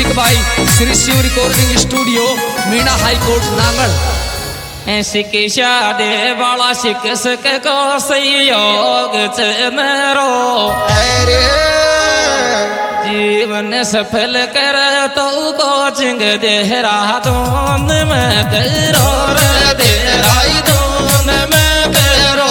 Music by Shri Shiv recording studio Meena high court Nangal. शिक्षा दे वाला शिक्षक को सहयोग मेरो जीवन सफल कर तो कोचिंग देहरादून में करो रे देहरादून में करो।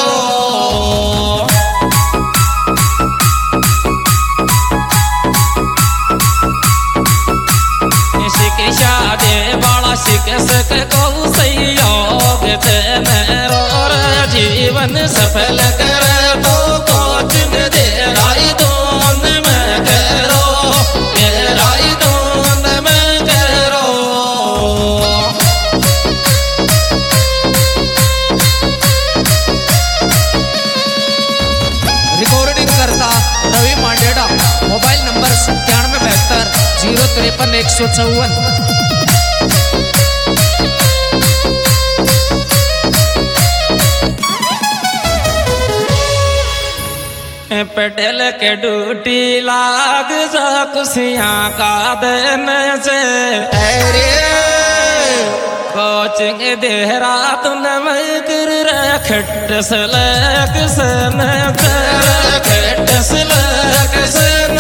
शिक्षा दे वाला शिक्षक को सहयोग मेरो जीवन सफल कर तो कोचिंग देहरादून में करो देहरादून में करो। रिकॉर्डिंग करता रवि मांडेड़ा, मोबाइल नंबर 9772 053 154। पटेल के ड्यूटी लाग जा खुशियाँ का दिन से कोचिंग देहरादून में कर खट सलक सन खट सलक सन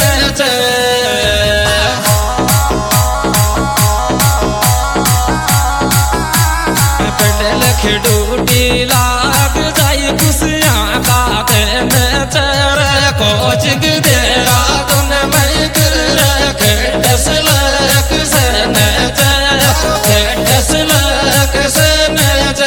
पटेल के ड्यूटी लाग जाई खुशियाँ का दिन कोचिंग देहरादून में कर खट सलक सन खट सलक सन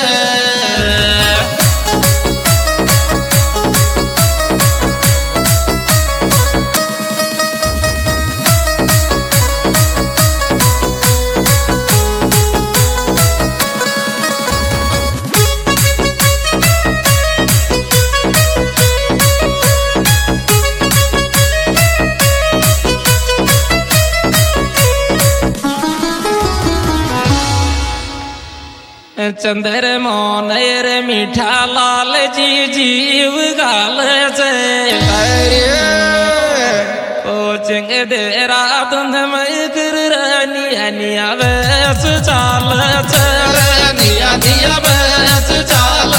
चंद्र मोहन रे मीठा लाल जी जीव गाल से कोचिंग देहरादून में कर निया बैस चाल निया निया बैस चाल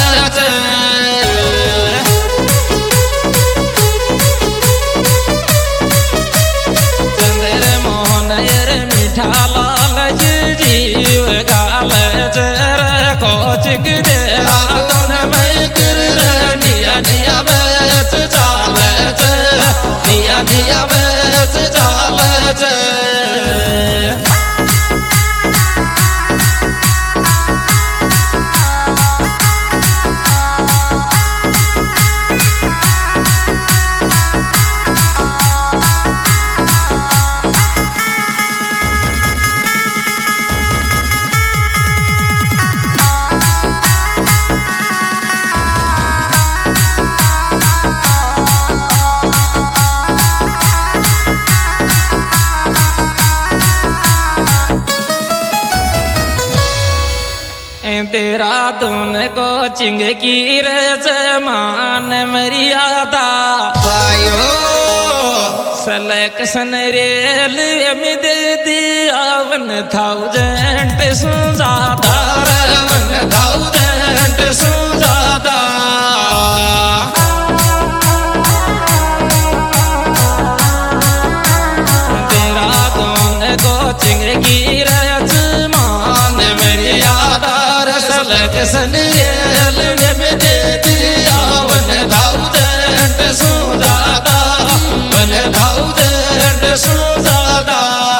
चंद्र मोहन रे मीठा लाल जी जीव गाल कोचिंग देहरादून में कर निया निया बैस चाल निया निया बैस चाल देहरादून कोचिंग की रजमान मर्यादा सलेक्शन रेल में दे दिया 1000 सुजादा 1000 सुजादा। देहरादून कोचिंग की रजमान मर्यादा सलेक्शन रेल में दे दिया 1000 सुजादा 1000 सुजादा।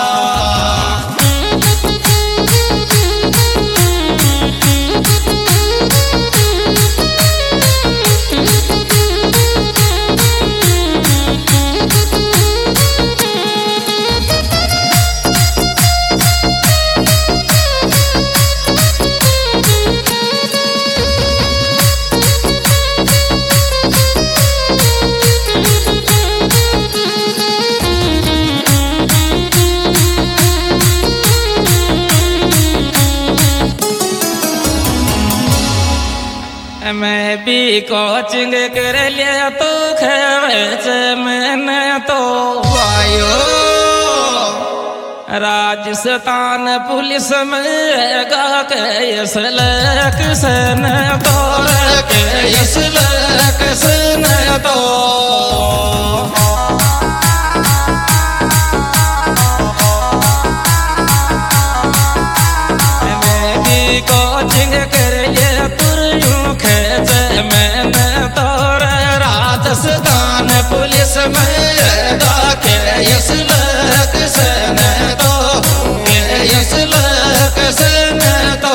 मैं भी कोचिंग कर लिया तो खर्च मैंने तो वायो राजस्थान पुलिस में गा के यसलक सन तोर के यसलक सन तो कोचिंग कर ये तुरयू खेच मैंने तोर राजस्थान पुलिस में गा के यसलक सन तो के यसलक सन तो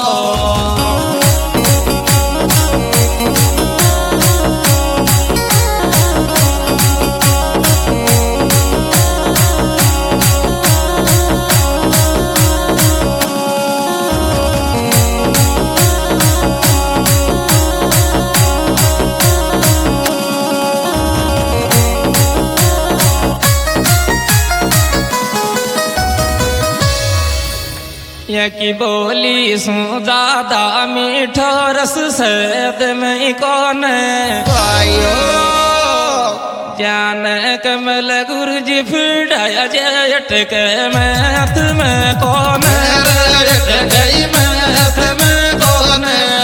की बोली सू ज्यादा मीठो रस सद में कौन आयो जान कमल गुरु जी फिड़ाया जट के मैथ में कौन गई मैथ में कौन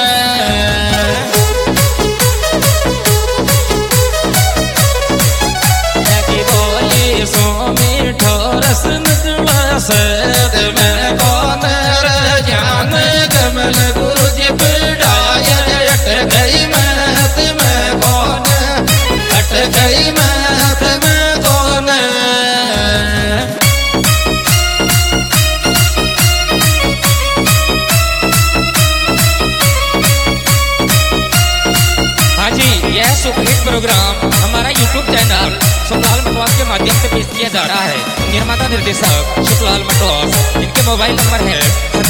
की बोली सू मीठो रस निकला सद में कौन जान कमल गुरु जी पिड़ाया अट गई मैथ में कौन अट गई मैथ में कौन हाँ जी, यह सुपरहिट प्रोग्राम हमारा यूट्यूब चैनल सुखलाल मटवास के माध्यम से पेश किया जा रहा है। निर्माता निर्देशक सुखलाल मटवास, इनके मोबाइल नंबर है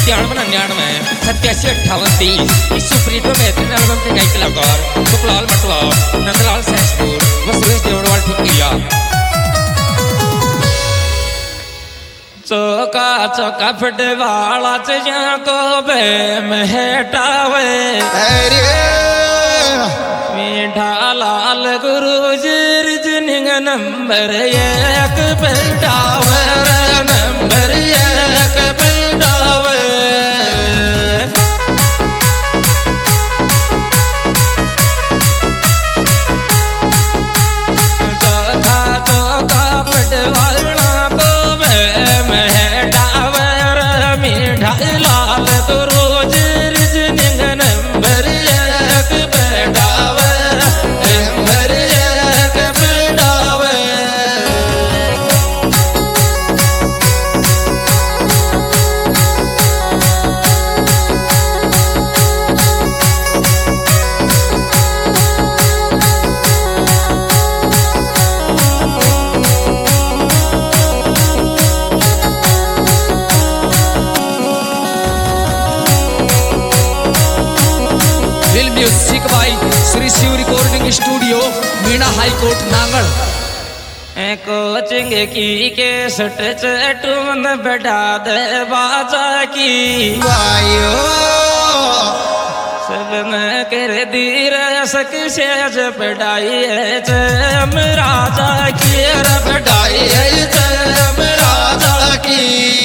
9799875830। इस सुपरहिट में बेहतरीन एल्बम के गायक कलाकार सुखलाल मटवास, नंदलाल सहसपुर व सुरेश देवड़वाल ठिकिया। चौका चौका फटवाला चया को बे महटावे मीठा लाल गुरु जिनिंग नंबर एक बेटावे नंबर एक बेटावे चौका चौका फटवाला को बे महटावे मीठा लाल गुरु जिनिंग नंबर एक बेटावे नंबर एक बेटावे। Film music by Shri Shiv recording studio Meena high court Nangal. Coaching की के सट चटून बढ़ा दे बाजा की वायो सब न कर दीर सक सेज बढ़ाई है जम राजा की बढ़ाई है जम राजा की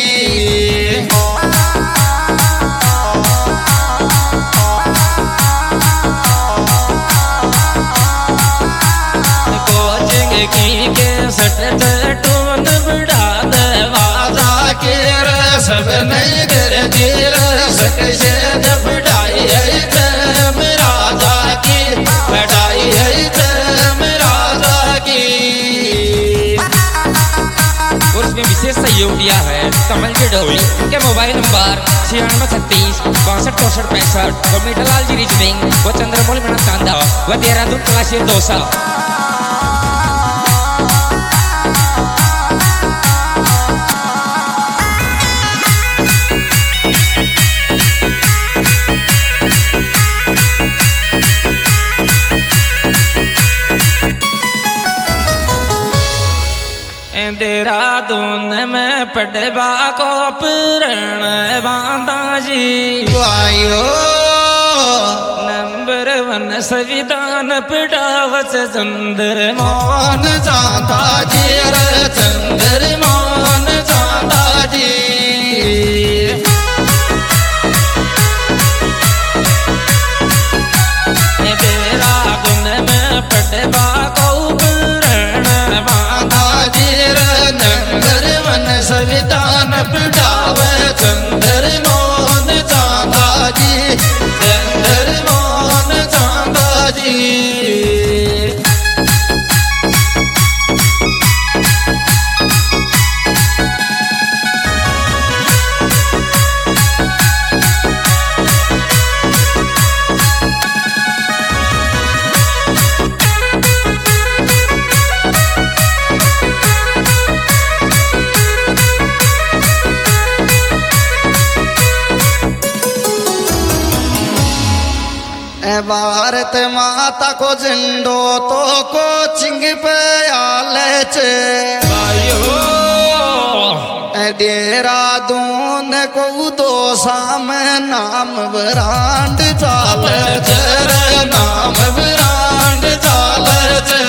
की के सट टून बढ़ा दे वाजा के सब नहीं कर दिल सक से बढ़ाई है जम राजा की बढ़ाई है जम राजा की। और उसमें विशेष सहयोग दिया है कमल जी डोली, उनके मोबाइल नंबर 9636 62 64 65 और मीठालाल जी रीजनिंग व चंद्रमौली मना कांदा व देहरादून क्लासियर दोसा। देहरादून में पड़वा को पुरण बांधा जी वायो नंबर 1 संविधान पढ़ावच चंद्र मोहन चांदा जी चंद्र मोहन चांदा जी। भारत माता को झंडो तो कोचिंग पे आले छे देहरादून को दो सामे नाम ब्रांड चाले छे नाम ब्रांड चाले छे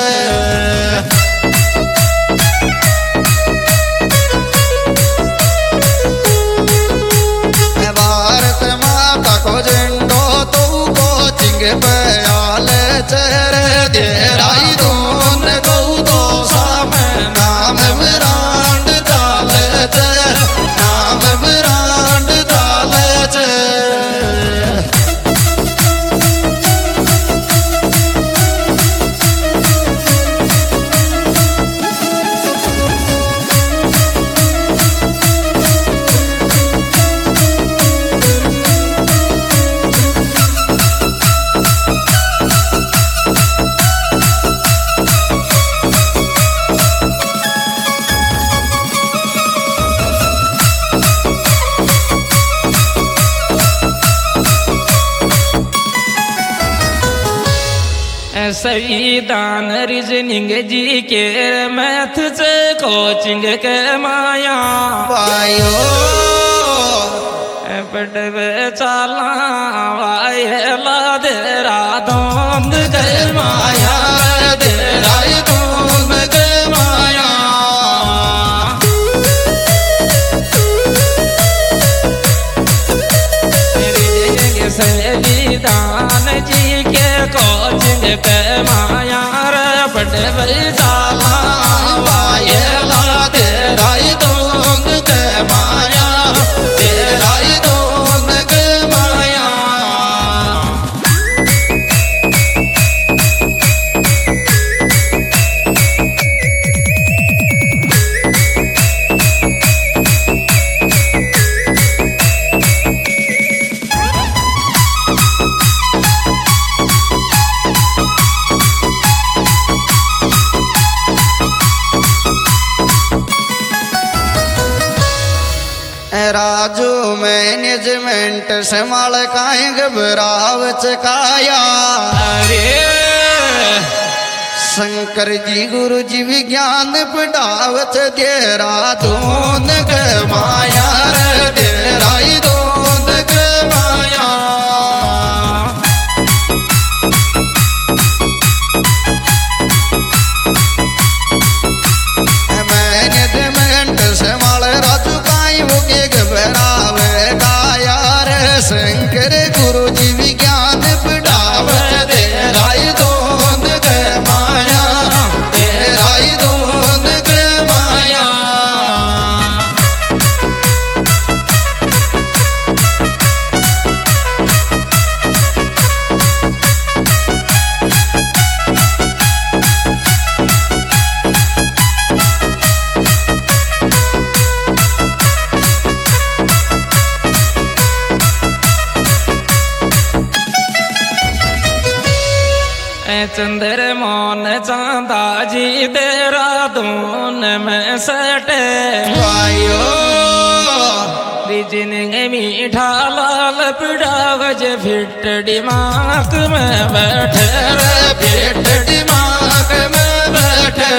भारत माता को झंडो तो कोचिंग पे आले छे देहरादून को दो सामे नाम ब्रांड चाले छे नाम ब्रांड चाले छे संविधान रीजनिंग जी के मैथ से कोचिंग के माया भाइयो पढ़वे चला वायला देहरादून के माया देहरादून के माया संविधान जी के कोचिंग के माया पढ़वे चला वायला देहरादून के माया देहरादून के माया राजू मैनेजमेंट संभाल काई घबराव चकाया अरे शंकर जी गुरु जी विज्ञान पढ़ावत देहरादून के माया देहरादून के माया मैनेजमेंट संभाल राजू काई वो के घबरावे गाया रे शंकर गुरु जी विज्ञान पढ़ावत देहरादून के माया देहरादून के माया चंद्र मोहन चांदा जी देहरादून में सटे भाइयो रीजनिंग मीठा लाल पिड़ावज फिट दिमाग में बैठे फिट दिमाग में बैठे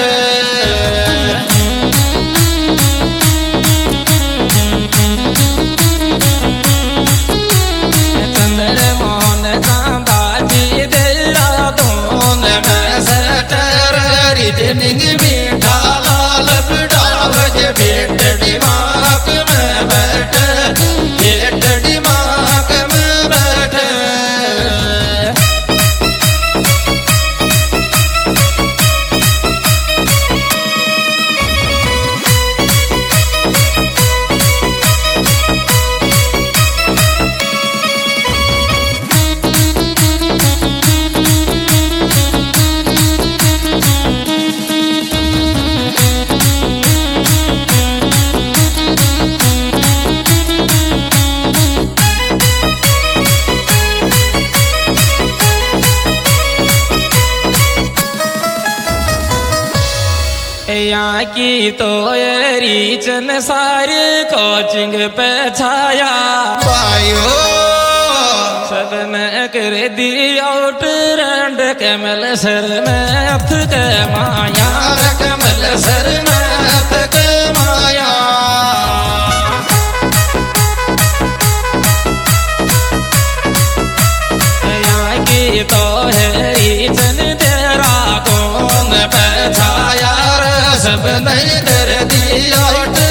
चंद्र मोहन चांदा जी देहरादून में सटे रीजनिंग मीठा लाल पिड़ावज फिट दिमाग में बैठे फिट दिमाग में बैठे यहाँ की तो ये रीचन सारी कोचिंग पे छाया भाइयो सबने कर दिया ट्रेंड कमल सर में अथ के माया कमल सर में अथ के माया की तो है इतन तेरा कौन पहचाया सब नहीं कर दिया